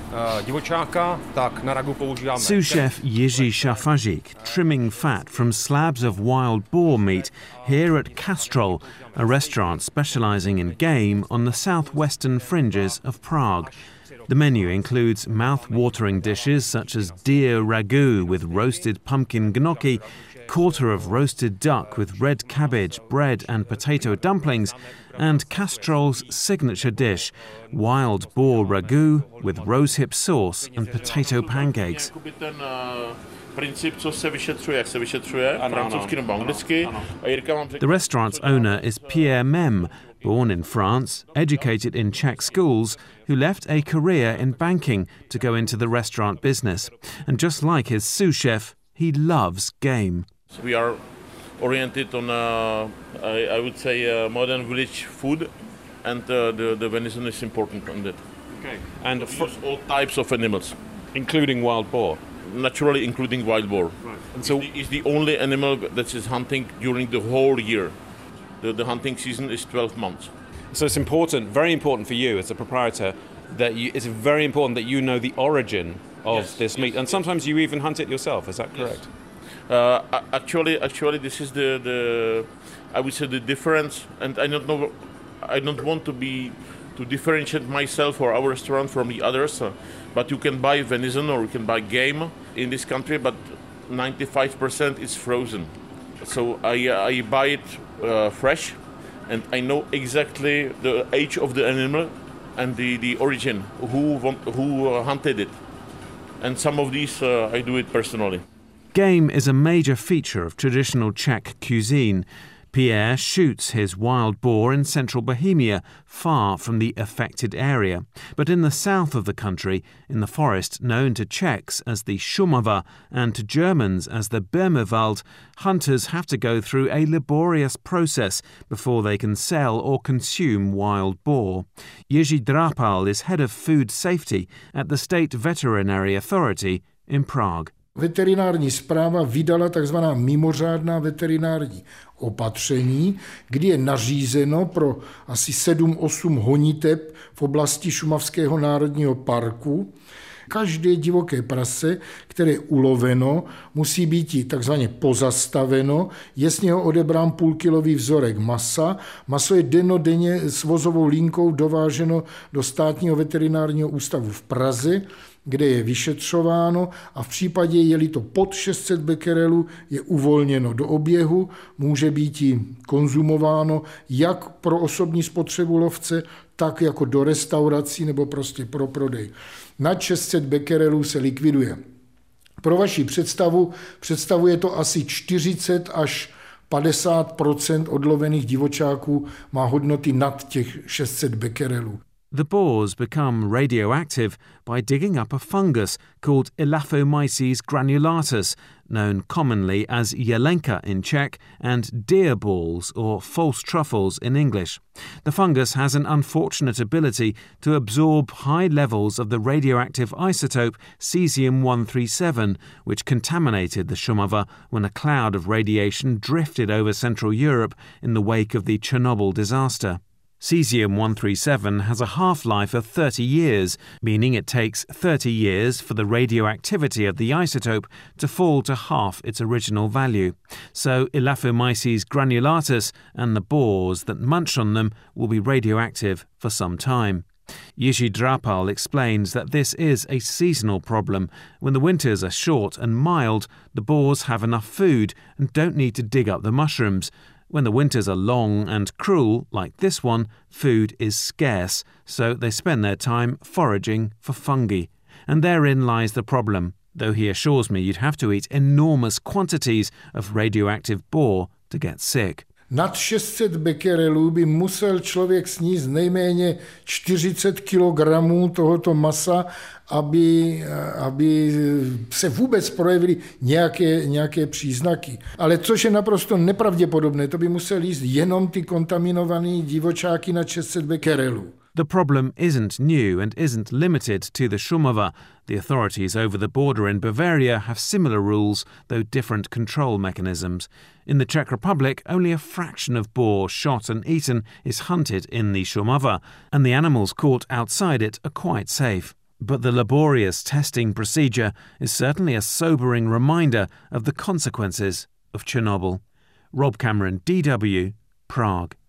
divočáka, tak na ragu používáme. Sous chef Jiří Šafařík trimming fat from slabs of wild boar meat here at Kastrol, a restaurant specialising in game on the southwestern fringes of Prague. The menu includes mouth-watering dishes such as deer ragu with roasted pumpkin gnocchi, quarter of roasted duck with red cabbage, bread and potato dumplings, and Kastrol's signature dish, wild boar ragu with rosehip sauce and potato pancakes. The restaurant's owner is Pierre Mem, born in France, educated in Czech schools, who left a career in banking to go into the restaurant business. And just like his sous chef, he loves game. We are oriented on, I would say, modern village food, and the venison is important on that. Okay. And all types of animals, including wild boar. Naturally, including wild boar. Right. And so it's the only animal that is hunting during the whole year. The hunting season is 12 months. So it's important, very important for you as a proprietor, that it's very important that you know the origin of this meat, and sometimes you even hunt it yourself. Is that correct? Yes. Actually, this is the I would say the difference, and I don't want to differentiate myself or our restaurant from the others. But you can buy venison or you can buy game in this country, but 95% is frozen. So I buy it fresh, and I know exactly the age of the animal and the origin, who hunted it. And some of these I do it personally. Game is a major feature of traditional Czech cuisine. Pierre shoots his wild boar in central Bohemia, far from the affected area. But in the south of the country, in the forest known to Czechs as the Šumava and to Germans as the Böhmerwald, hunters have to go through a laborious process before they can sell or consume wild boar. Jiří Drapal is head of food safety at the State Veterinary Authority in Prague. Veterinární správa vydala takzvaná mimořádná veterinární opatření, kdy je nařízeno pro asi 7-8 honiteb v oblasti Šumavského národního parku. Každé divoké prase, které je uloveno, musí být takzvaně pozastaveno, je z něho odebrán půlkilový vzorek masa. Maso je dennodenně s vozovou linkou dováženo do státního veterinárního ústavu v Praze, kde je vyšetřováno, a v případě, je-li to pod 600 bekerelů, je uvolněno do oběhu, může být konzumováno jak pro osobní spotřebu lovce, tak jako do restaurací nebo prostě pro prodej. Nad 600 bekerelů se likviduje. Pro vaši představu, představuje to asi 40 až 50% odlovených divočáků má hodnoty nad těch 600 bekerelů. The boars become radioactive by digging up a fungus called Elaphomyces granulatus, known commonly as jelenka in Czech and deer balls or false truffles in English. The fungus has an unfortunate ability to absorb high levels of the radioactive isotope cesium-137, which contaminated the Šumava when a cloud of radiation drifted over Central Europe in the wake of the Chernobyl disaster. Cesium-137 has a half-life of 30 years, meaning it takes 30 years for the radioactivity of the isotope to fall to half its original value. So Elaphomyces granulatus and the boars that munch on them will be radioactive for some time. Jiří Drapal explains that this is a seasonal problem. When the winters are short and mild, the boars have enough food and don't need to dig up the mushrooms. When the winters are long and cruel, like this one, food is scarce, so they spend their time foraging for fungi. And therein lies the problem, though he assures me you'd have to eat enormous quantities of radioactive boar to get sick. Nad 600 bekerelů by musel člověk sníst nejméně 40 kg tohoto masa, aby se vůbec projevily nějaké příznaky. Ale což je naprosto nepravděpodobné, to by musel jíst jenom ty kontaminované divočáky na 600 bekerelů. The problem isn't new and isn't limited to the Šumava. The authorities over the border in Bavaria have similar rules, though different control mechanisms. In the Czech Republic, only a fraction of boar shot and eaten is hunted in the Šumava, and the animals caught outside it are quite safe. But the laborious testing procedure is certainly a sobering reminder of the consequences of Chernobyl. Rob Cameron, DW, Prague.